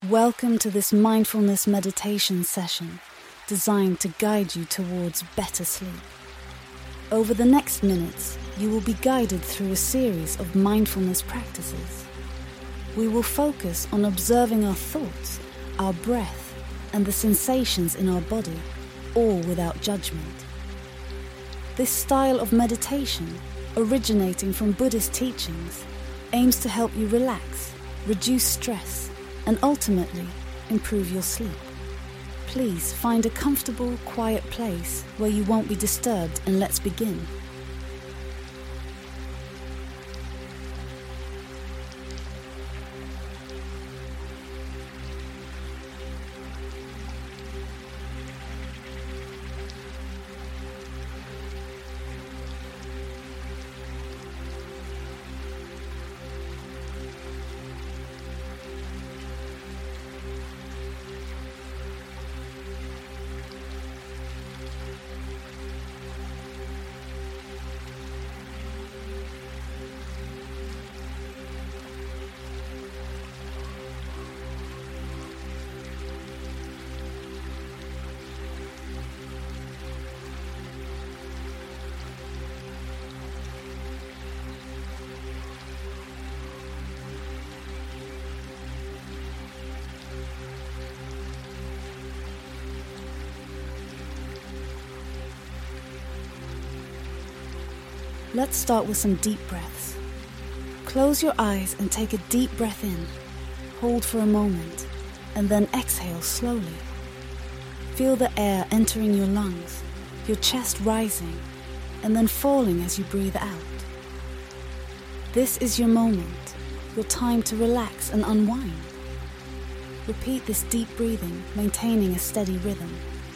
Welcome to this mindfulness meditation session designed to guide you towards better sleep. Over the next minutes, you will be guided through a series of mindfulness practices. We will focus on observing our thoughts, our breath, and the sensations in our body, all without judgment. This style of meditation, originating from Buddhist teachings, aims to help you relax, reduce stress, and ultimately improve your sleep. Please find a comfortable, quiet place where you won't be disturbed, and let's begin. Let's start with some deep breaths. Close your eyes and take a deep breath in. Hold for a moment, and then exhale slowly. Feel the air entering your lungs, your chest rising, and then falling as you breathe out. This is your moment, your time to relax and unwind. Repeat this deep breathing, maintaining a steady rhythm.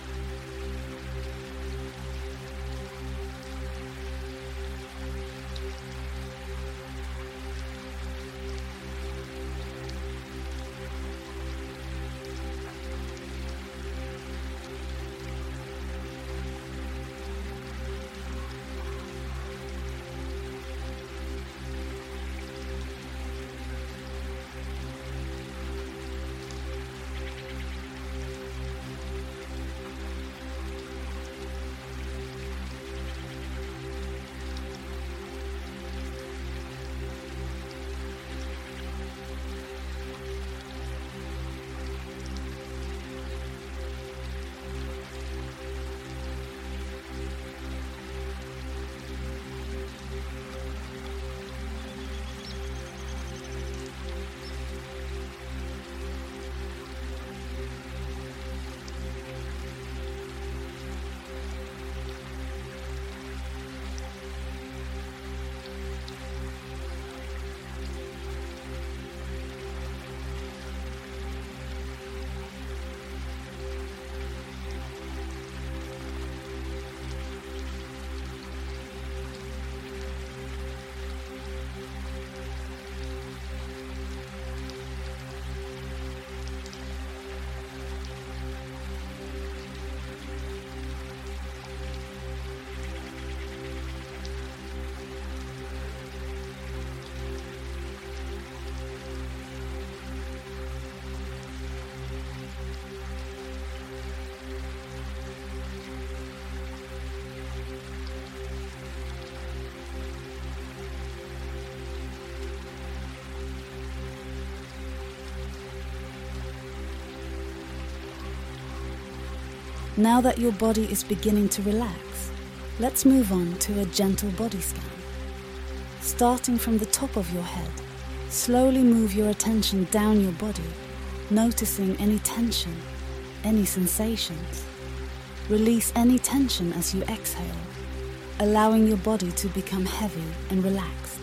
Now that your body is beginning to relax, let's move on to a gentle body scan. Starting from the top of your head, slowly move your attention down your body, noticing any tension, any sensations. Release any tension as you exhale, allowing your body to become heavy and relaxed.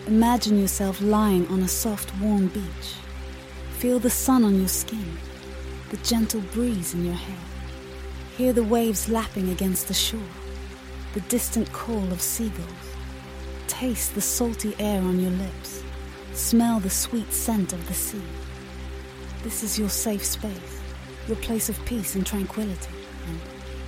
Imagine yourself lying on a soft, warm beach. Feel the sun on your skin, the gentle breeze in your hair. Hear the waves lapping against the shore, the distant call of seagulls. Taste the salty air on your lips. Smell the sweet scent of the sea. This is your safe space, your place of peace and tranquility. And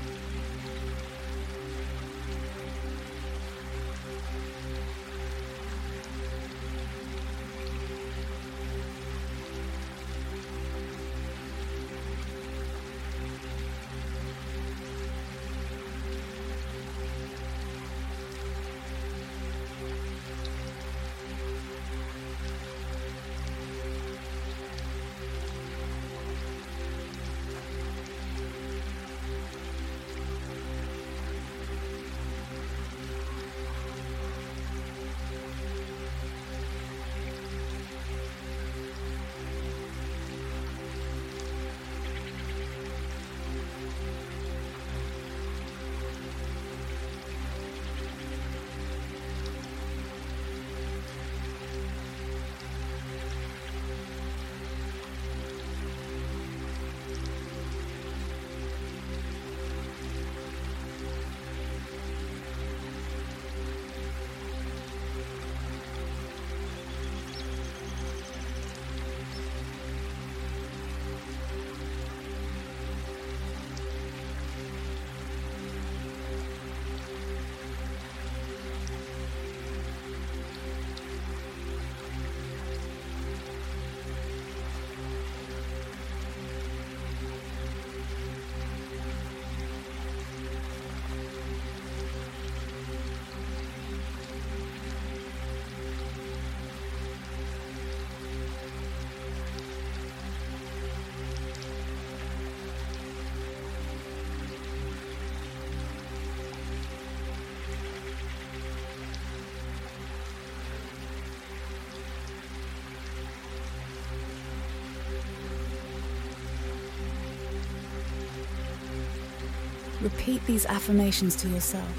repeat these affirmations to yourself.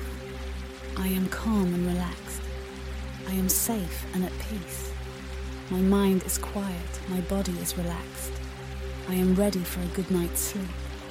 I am calm and relaxed. I am safe and at peace. My mind is quiet. My body is relaxed. I am ready for a good night's sleep.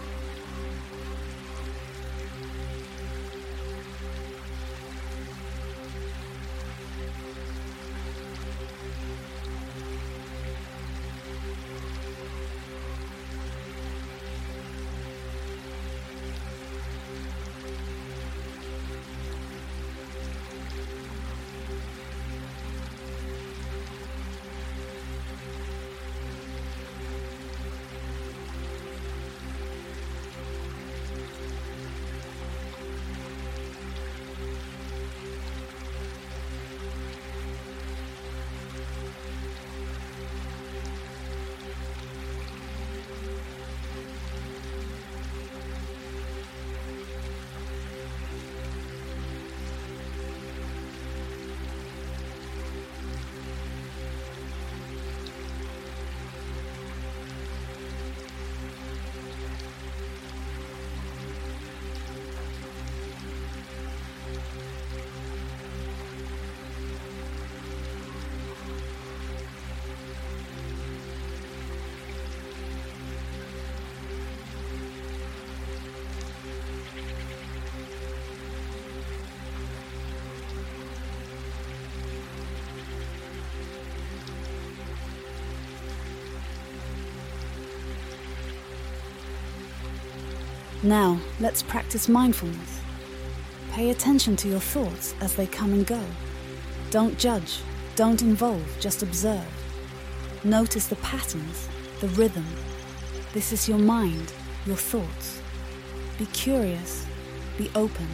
Now, let's practice mindfulness. Pay attention to your thoughts as they come and go. Don't judge, don't involve, just observe. Notice the patterns, the rhythm. This is your mind, your thoughts. Be curious, be open.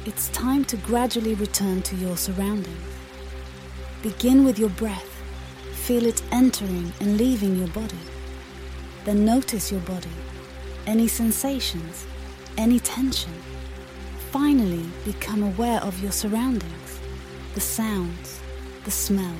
it's time to gradually return to your surroundings. Begin with your breath. Feel it entering and leaving your body. Then notice your body, any sensations, any tension. Finally, become aware of your surroundings, the sounds, the smells.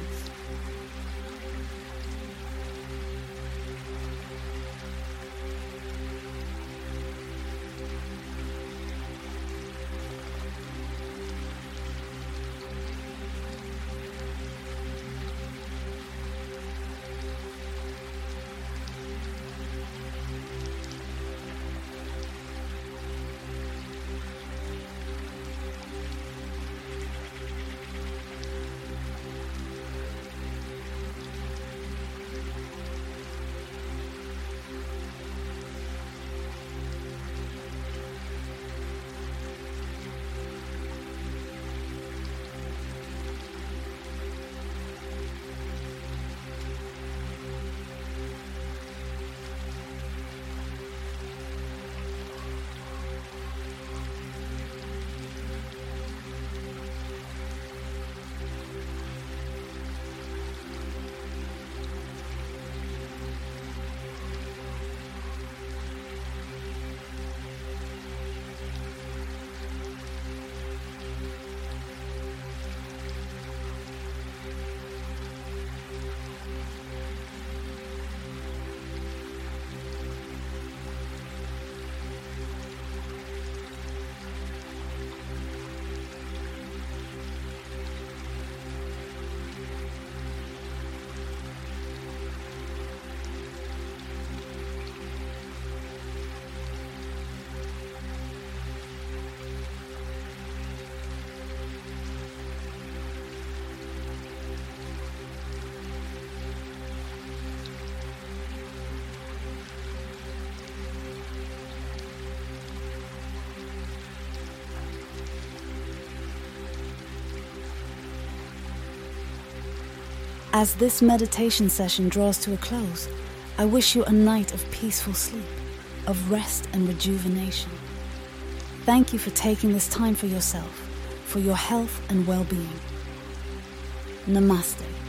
As this meditation session draws to a close, I wish you a night of peaceful sleep, of rest and rejuvenation. Thank you for taking this time for yourself, for your health and well-being. Namaste.